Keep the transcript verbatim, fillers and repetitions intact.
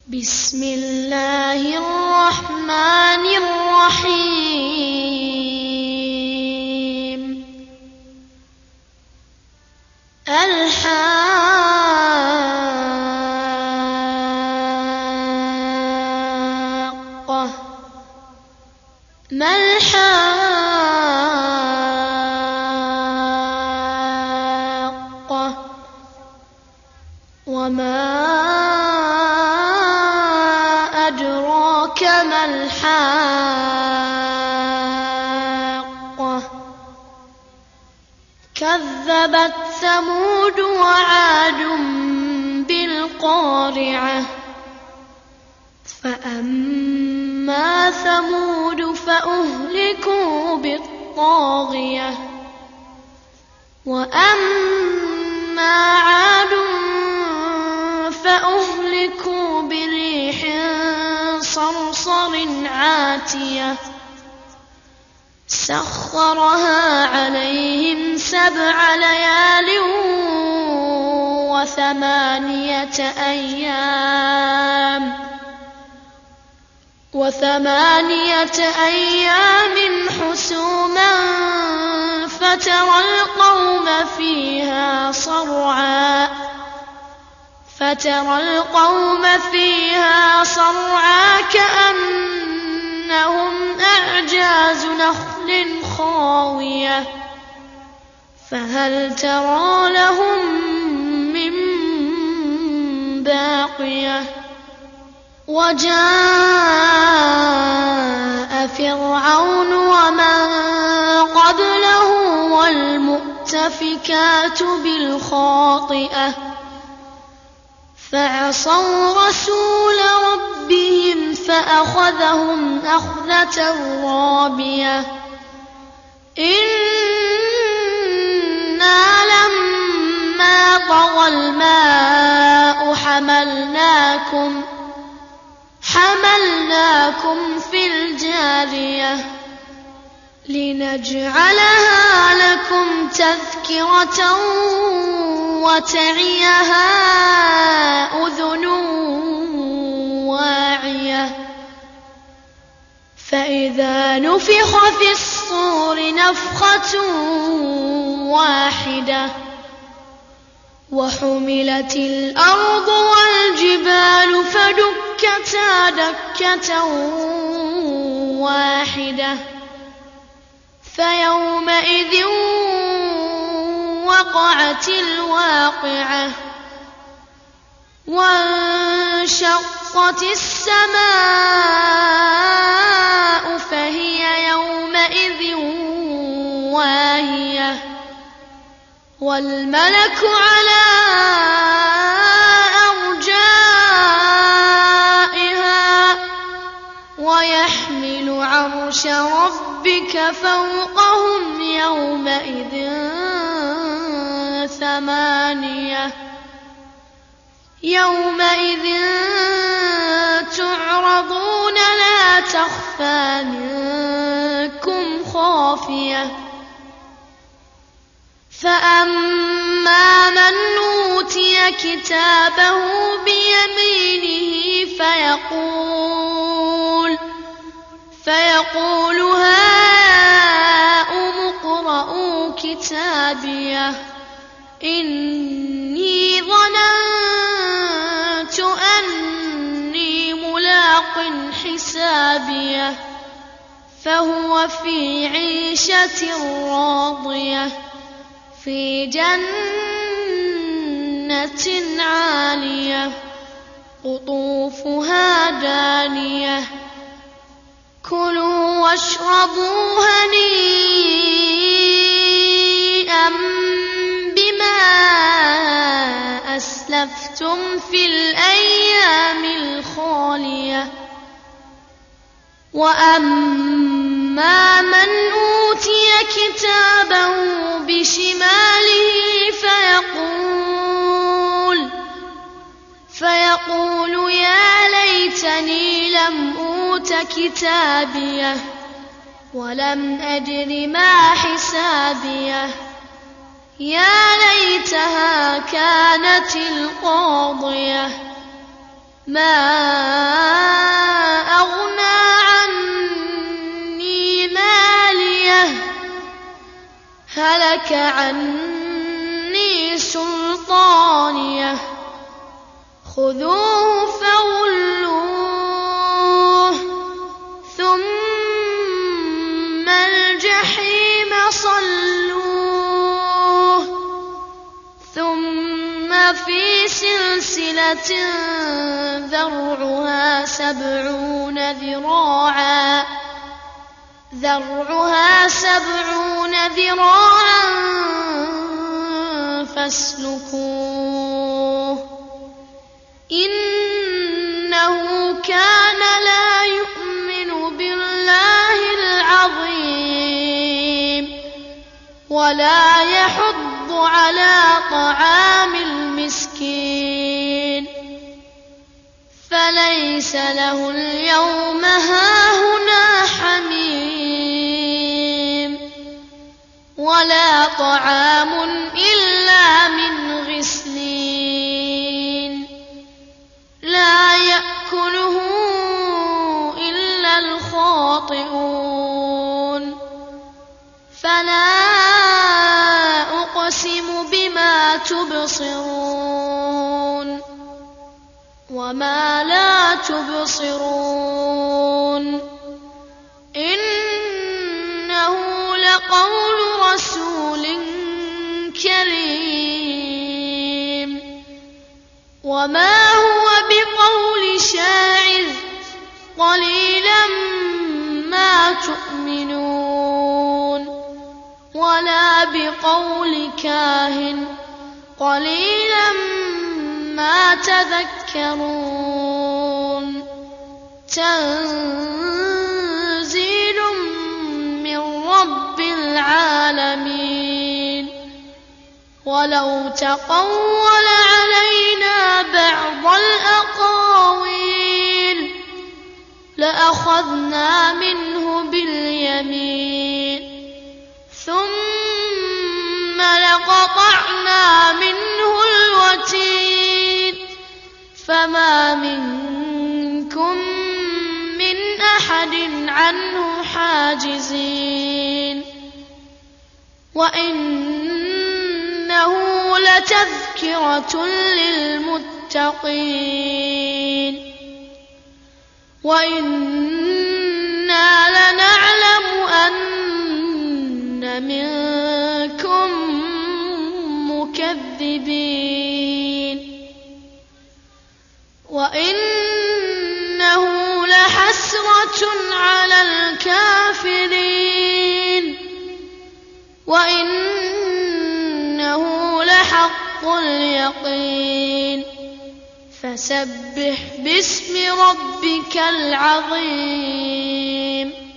بسم الله الرحمن الرحيم. الحاقة. ما الحاقة؟ وما أدراك ما الحاقة؟ كذبت ثمود وعاد بالقارعة. فأما ثمود فأهلكوا بالطاغية، وأما عاد فأهلكوا بريح صرصر عاتية سخرها عليهم سبع ليال وثمانية أيام وثمانية أيام حسوما فترى القوم فيها صرعا فترى القوم فيها صرعا كأنهم أعجاز نخل خاوية فهل ترى لهم من باقية. وجاء فرعون ومن قبله والمؤتفكات بالخاطئة فعصوا رسول ربهم فأخذهم أخذة رابية. إنا لما طغى الماء حملناكم حملناكم في الجارية لنجعلها لكم تذكرة وتعيها أذن واعية. فإذا نفخ في الصور نفخة واحدة وحملت الأرض والجبال فدكتا دكة واحدة فيومئذ وقعت الواقعة. وانشقت السماء فهي يومئذ واهية والملك على أرجائها ويحمل عرش ربك فوقهم يومئذ ثمانية يومئذ تعرضون لا تخفى منكم خافية. فأما من أوتي كتابه بيمينه فيقول فيقول هاؤم اقرءوا كتابيه إني ظننت أني ملاق حسابيه فهو في عيشة راضية في جنة عالية قطوفها دانية. كلوا واشربوا هنيئا بما أسلفتم في الأيام الخالية. وأما من أوتي كتابه بشماله فيقول فيقول يا ليتني لم أوت كتابيه ولم أدر ما حسابيه يا ليتها كانت القاضية ما أغنى عني ماليه هلك عني سلطانيه خذوه فغلوه ثم الجحيم صلوه ثم في سلسلة ذرعها سبعون ذراعا ذرعها سبعون ذراعا فاسلكوه إنه كان لا يؤمن بالله العظيم ولا يحض على طعام المسكين فليس له اليوم هاهنا حميم ولا طعام إلا من غسلين لا يأكله إلا الخاطئون فلا أقسم بما تبصرون وما لا تبصرون إنه لقول رسول كريم وما هو بقول شاعر قليلا ما تؤمنون ولا بقول كاهن قليلا ما تذكرون تنزيل من رب العالمين ولو تقول علينا بعض الأقاويل لأخذنا منه باليمين ثم لقطعنا منه الوتين فما منكم من أحد عنه حاجزين وإنه لتذكرة للمتقين وإنا لنعلم أن منكم مكذبين وإنه لحسرة على الكافرين وإنه لحق اليقين فسبح باسم ربك العظيم